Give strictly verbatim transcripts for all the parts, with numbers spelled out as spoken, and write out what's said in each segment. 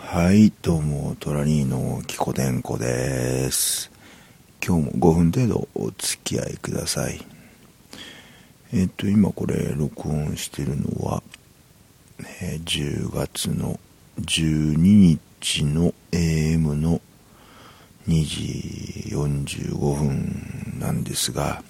はい、どうもトラニーのキコデンコです。今日もごふん程度お付き合いください。えっと今これ録音してるのは、えー、じゅうがつのじゅうににちの エーエム のにじよんじゅうごふんなんですが、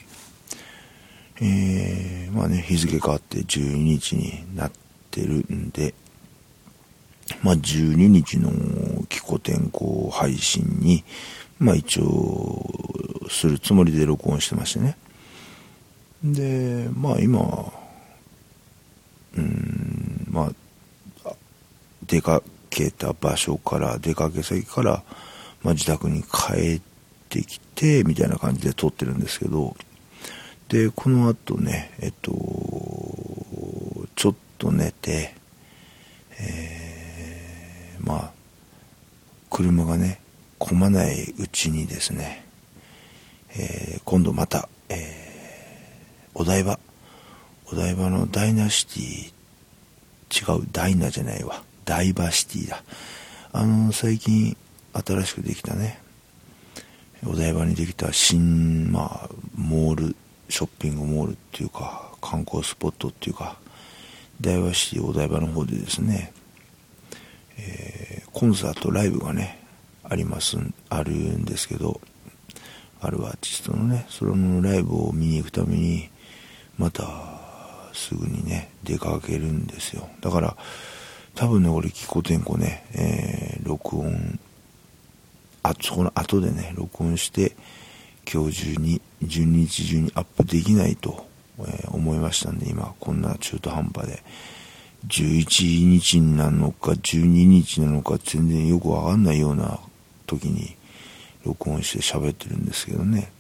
えー、まあね日付変わってじゅうににちになってるんで、まあ、じゅうににちの気候天候配信に、まあ一応するつもりで録音してましてね。で、まあ今、うーん、まあ、出かけた場所から、出かけ先から、まあ自宅に帰ってきて、みたいな感じで撮ってるんですけど、で、この後ね、えっと、ちょっと寝て、えーまあ車がね混まないうちにですね、えー、今度また、えー、お台場お台場のダイナシティ違うダイナじゃないわダイバシティだあの最近新しくできたねお台場にできた新まあモールショッピングモールっていうか観光スポットっていうかダイバシティお台場の方でですね、えー、コンサートライブがねありますあるんですけど、あるアーティストのねそのライブを見に行くためにまたすぐにね出かけるんですよ。だから多分ね俺気候天候ね、えー、録音あそこの後でね録音して今日中にじゅうににち中にアップできないと、えー、思いましたんで、今こんな中途半端でじゅういちにちになるのかじゅうににちなのか全然よくわかんないような時に録音して喋ってるんですけどね。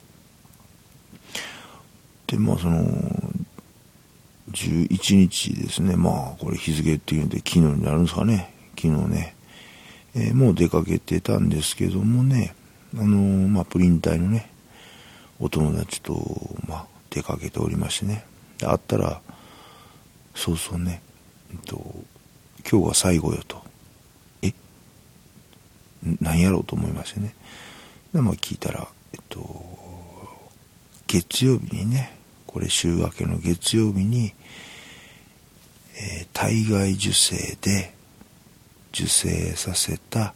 でまあそのじゅういちにちですね、まあこれ日付っていうんで昨日になるんですかね。昨日ね、えー、もう出かけてたんですけどもね、あのー、まあプリン体のねお友達とまあ出かけておりましてね、で会ったらそうそうね、えっと、今日が最後よと、え何やろうと思いましてね。でまあ聞いたら、えっと月曜日にね、これ週明けの月曜日に、えー、体外受精で受精させた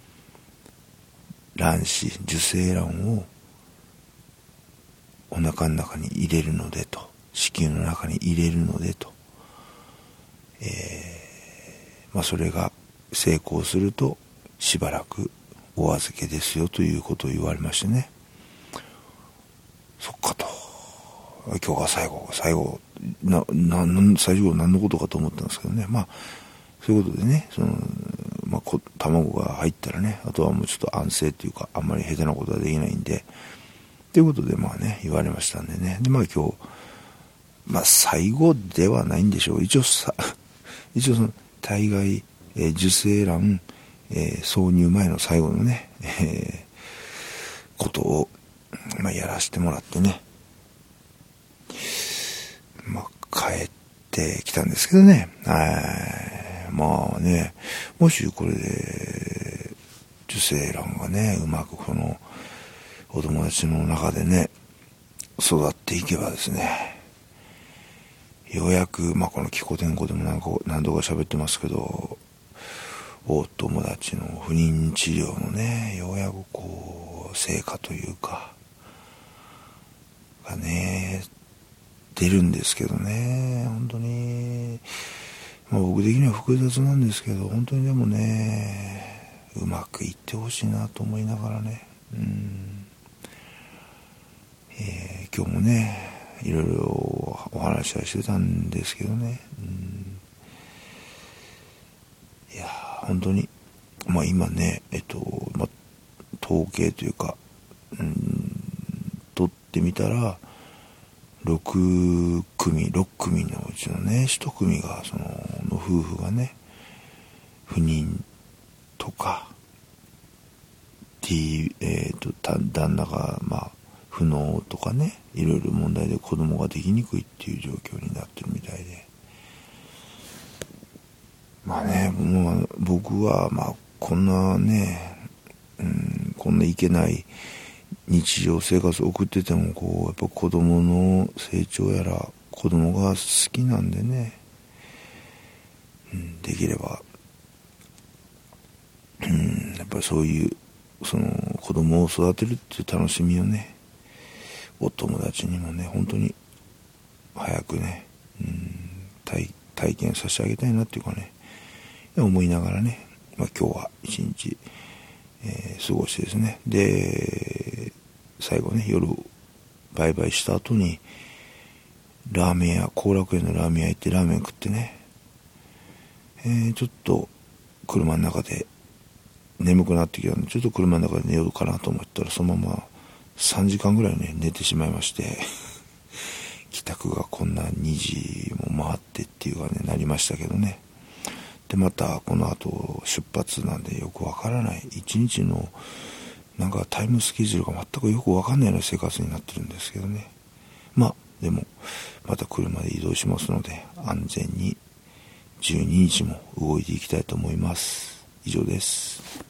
卵子受精卵をお腹の中に入れるのでと、子宮の中に入れるのでと、えー、まあそれが成功するとしばらくお預けですよということを言われましてね。そっかと、今日が最後最後なな最後何のことかと思ったんですけどね。まあそういうことでね、そのまあこ卵が入ったらね、あとはもうちょっと安静っていうかあんまり下手なことはできないんでということでまあね言われましたんでね。でまあ今日まあ最後ではないんでしょう。一応さ一応その体外、えー、受精卵、えー、挿入前の最後のね、えー、ことを、まあ、やらせてもらってね、まあ帰ってきたんですけどね。まあね、もしこれで受精卵がねうまくこのお友達の中でね育っていけばですね、ようやく、まあ、この気候天候でも何個何度か喋ってますけど、お友達の不妊治療のね、ようやくこう成果というかがね出るんですけどね、本当に、まあ、僕的には複雑なんですけど、本当にでもねうまくいってほしいなと思いながらね、うん、えー、今日もねいろいろお話はしてたんですけどね、うん、いや本当にまあ今ねえっと、まあ、統計というか、うん、取ってみたらろくくみろっくみのうちのねいちくみがそのの夫婦がね不妊とか T、えー、と旦那がまあ不農とかね、いろいろ問題で子供ができにくいっていう状況になってるみたいで、まあね、僕はまあこんなね、うん、こんないけない日常生活を送ってても、こうやっぱ子供の成長やら子供が好きなんでね、うん、できれば、うん、やっぱりそういうその子供を育てるっていう楽しみをね、お友達にもね本当に早くね、うん、体, 体験させてあげたいなっていうかね思いながらね、まあ、今日は一日、えー、過ごしてですね、で最後ね夜バイバイした後にラーメン屋、後楽園のラーメン屋行ってラーメン食ってね、えー、ちょっと車の中で眠くなってきたんで、ちょっと車の中で寝ようかなと思ったら、そのままさんじかんぐらいね寝てしまいまして帰宅がこんなにじも回ってっていうかねなりましたけどね。でまたこの後出発なんでよくわからない一日のなんかタイムスケジュールが全くよくわかんないような生活になってるんですけどね。まあでもまた車で移動しますので、安全にじゅうににちも動いていきたいと思います。以上です。